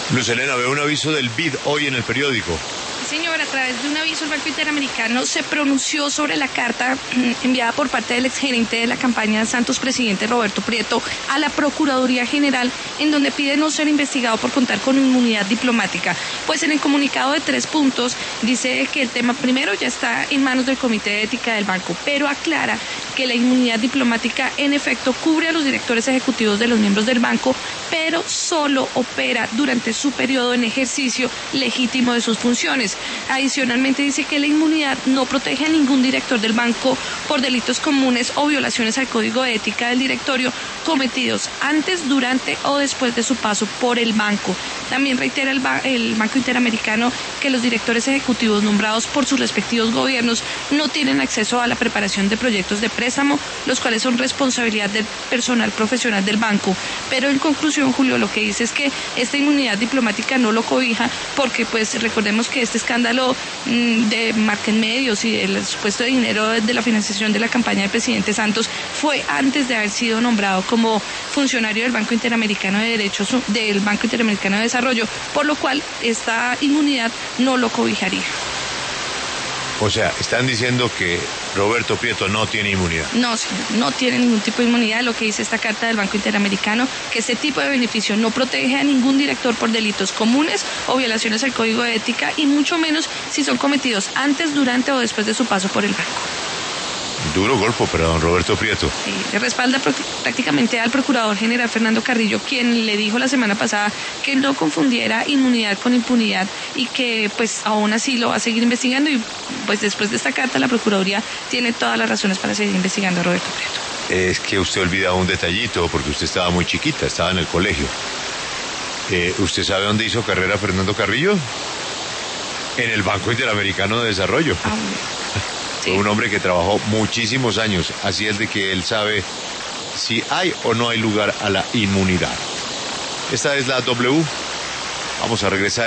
Luz Helena, veo un aviso del BID hoy en el periódico. Señor, a través de un aviso el Banco Interamericano se pronunció sobre la carta enviada por parte del exgerente de la campaña Santos Presidente, Roberto Prieto, a la Procuraduría General, en donde pide no ser investigado por contar con inmunidad diplomática. Pues en el comunicado de 3 puntos dice que el tema primero ya está en manos del Comité de Ética del banco, pero aclara que la inmunidad diplomática en efecto cubre a los directores ejecutivos de los miembros del banco, pero solo opera durante su periodo en ejercicio legítimo de sus funciones. Adicionalmente dice que la inmunidad no protege a ningún director del banco por delitos comunes o violaciones al código de ética del directorio cometidos antes, durante o después de su paso por el banco. También reitera el Banco Interamericano que los directores ejecutivos nombrados por sus respectivos gobiernos no tienen acceso a la preparación de proyectos de préstamo, los cuales son responsabilidad del personal profesional del banco. Pero en conclusión, Julio, lo que dice es que esta inmunidad diplomática no lo cobija porque, pues, recordemos que este escándalo de marca en medios y el supuesto dinero de la financiación de la campaña del presidente Santos fue antes de haber sido nombrado como funcionario del Banco Interamericano de Desarrollo, por lo cual esta inmunidad no lo cobijaría. O sea, están diciendo que Roberto Prieto no tiene inmunidad. No, señor, no tiene ningún tipo de inmunidad. Lo que dice esta carta del Banco Interamericano, que este tipo de beneficio no protege a ningún director por delitos comunes o violaciones al código de ética, y mucho menos si son cometidos antes, durante o después de su paso por el banco. Duro golpe para don Roberto Prieto. Sí, le respalda prácticamente al Procurador General Fernando Carrillo, quien le dijo la semana pasada que no confundiera inmunidad con impunidad y que pues aún así lo va a seguir investigando, y pues después de esta carta la Procuraduría tiene todas las razones para seguir investigando a Roberto Prieto. Es que usted olvida un detallito, porque usted estaba muy chiquita, estaba en el colegio. ¿Usted sabe dónde hizo carrera Fernando Carrillo? En el Banco Interamericano de Desarrollo. Sí. Un hombre que trabajó muchísimos años, así es de que él sabe si hay o no hay lugar a la inmunidad. Esta es la W. Vamos a regresar.